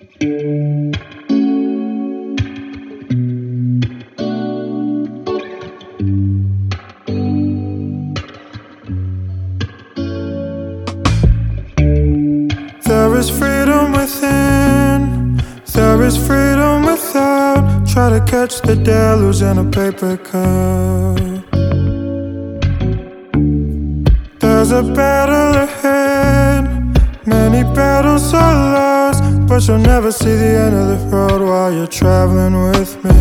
There is freedom within, there is freedom without. Try to catch the deluge in a paper cup. There's a battle ahead, many battles are lost, but you'll never see the end of the road while you're traveling with me.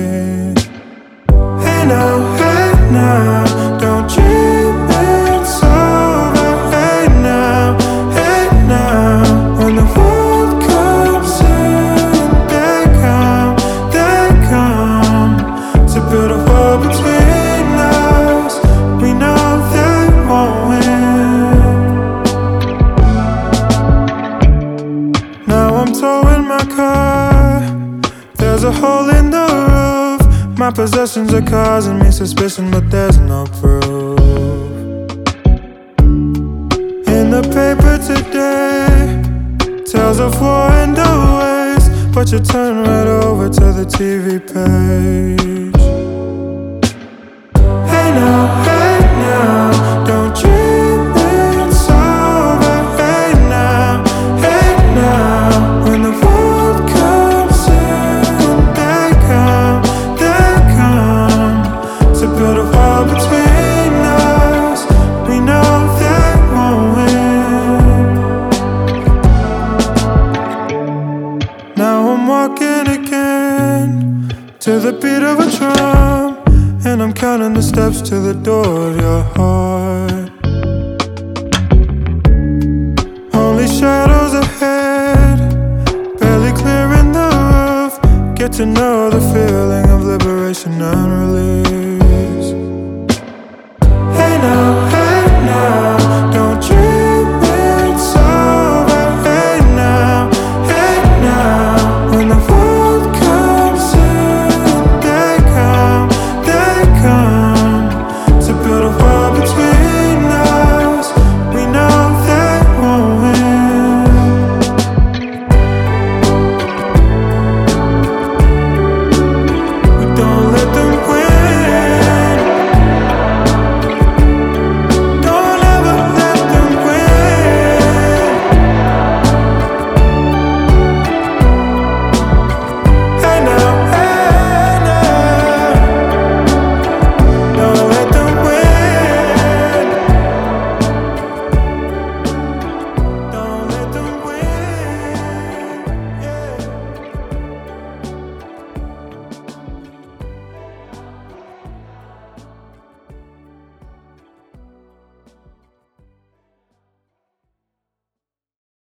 Hey now, don't dream it's over. Hey now, when the world comes in, they come to build a wall between us. We know they won't win. Now I'm towing my car, there's a hole in the roof. My possessions are causing me suspicion, but there's no proof. In the paper today, tales of war and the waste, but you turn right over to the TV page. Hey now, don't dream it's over. Hey now, when the world comes in, they come to build a wall between us. We know they won't win. Now I'm walking again to the beat of a drum, and I'm counting the steps to the door of your heart. Only shadows ahead, barely clearing the roof. Get to know the feeling of liberation and relief.